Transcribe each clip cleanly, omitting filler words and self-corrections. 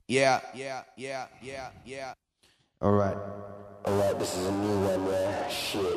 Yeah. Alright. Alright, this is a new one, man. Shit.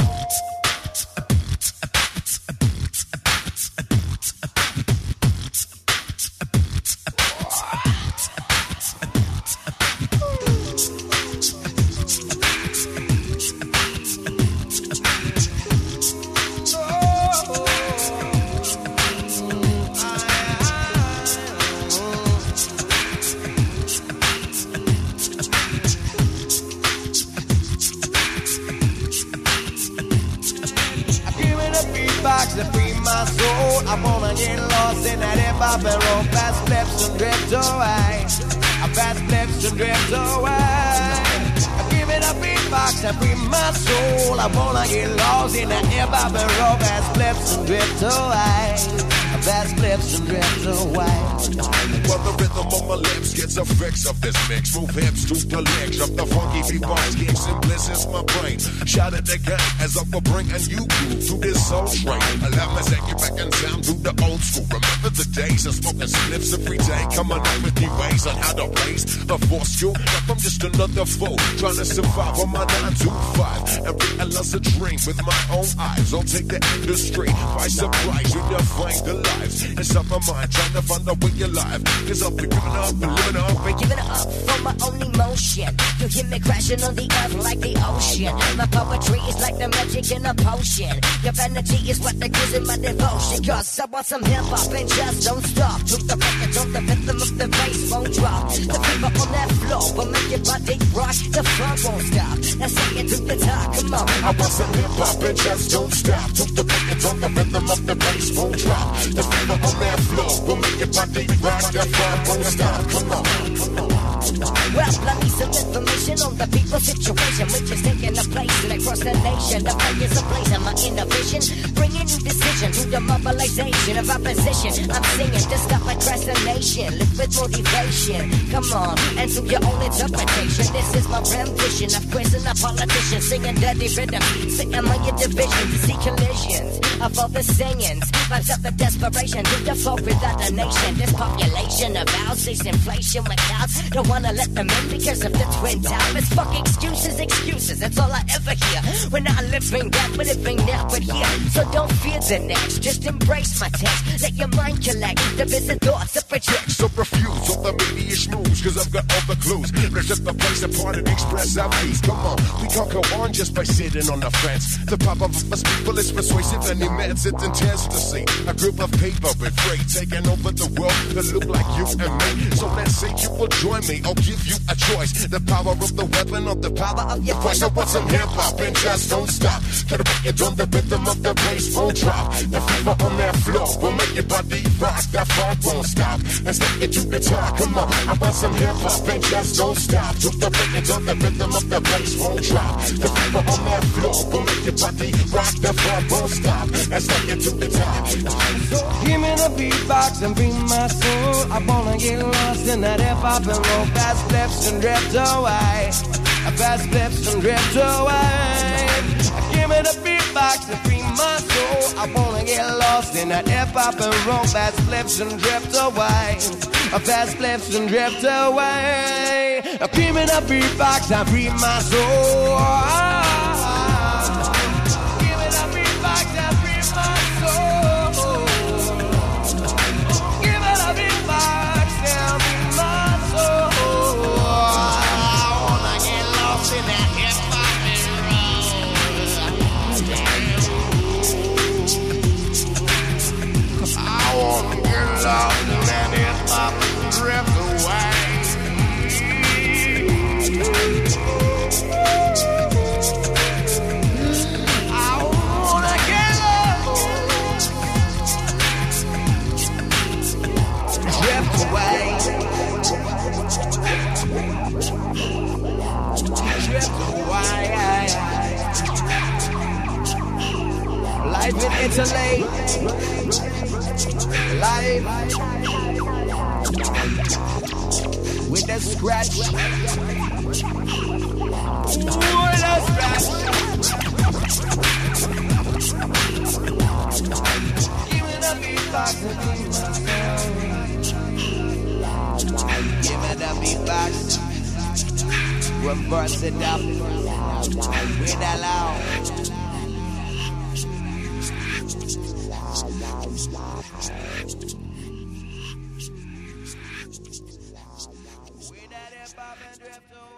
To free my soul, I wanna get lost in that hip-hop and roll, fast flips and drift away. I fast flips and drift away. I give it a beatbox to free my soul. I wanna get lost in that hip-hop and roll, fast flips and drift away. I fast flips and drift away. Well, the rhythm on my lips gets a fix of this mix. Move hips to the legs, jump the funky beatbox, kicks and blizz my brain. Shout at the game as I will bring a new groove to this soul train. Allow me to take you back in time to the old school. Remember the days of smoking slips every day, coming up with new ways on how to raise the force you. But I'm just another fool trying to survive on my 9 to 5 and realize a dream with my own eyes. I'll take the industry by surprise. You define the lives inside my mind, trying to find a way alive. Cause I'll be giving up and living up and giving up for my own emotion. You hear me crashing on the earth like the ocean. My poetry is like the magic in a potion. Your vanity is what the gives in my devotion. Cause I want some hip hop and just don't stop. To the record, on the rhythm of the bass won't drop. The fever on that floor will make your body rock. The fun won't stop. Let's take it to the top, come on. I want some hip hop and just don't stop. To the record, on the rhythm of the bass won't drop. The fever on that floor will make your body rock. The fun won't stop, come on. Well, let me some information on the people's situation, which is taking a place and across the nation. The fire is ablaze and my innovation, bringing new decision to the mobilization of opposition. I'm singing to stop procrastination, live with motivation. Come on, and to your own interpretation. This is my rendition of quizzing a politician, singing dirty rhythm, sitting on your division to see collisions of all the singings. Vibes up the desperation to the folk without a nation. This population of houses, inflation without. Don't wanna let them in because of the twin towers. Fuck excuses, that's all I ever hear. We're not living that, we're living now, but here. So don't fear the next, just embrace my text. Let your mind collect the busy thoughts of project. So refuse all the media moves, cause I've got all the clues. Let's set the place apart and express our views. Come on, we can't go on just by sitting on the fence. The pop of us people is persuasive and immense, it's intense to see. A group of paper with freight taking over the world that look like you and me. So let's say you will join me, I'll give you a choice. The power of the weapon or the power of your voice. I want some hip hop and just don't stop. To the record on the rhythm of the bass won't drop. The fever on that floor will make your body rock. That funk won't stop. Let's take it to the top, come on. I want some hip hop and just don't stop. To the record on the rhythm of the bass won't drop. The fever on that floor will make your body rock. That funk won't stop. Let's take it to the top. So give me the beatbox and free my soul. I wanna get lost in that hip-hop and roll, fast flips and drift away. Fast flips and drift away. Give me the beatbox and free my soul. I wanna get lost in that hip-hop and roll, fast flips and drift away. Fast flips and drift away. Give me the beatbox and free my soul. Give me the beatbox and free my soul. Give me the beatbox and free my soul. I wanna get lost in that hip-hop and roll. I wanna get lost in that hip-hop and drift away. I wanna get lost, drift away, drift away. Life in Italy, life with a scratch, with a scratch. Give me the beatbox and give me the the beatbox. We'll burst it up with a loud. With that hip hop and drift.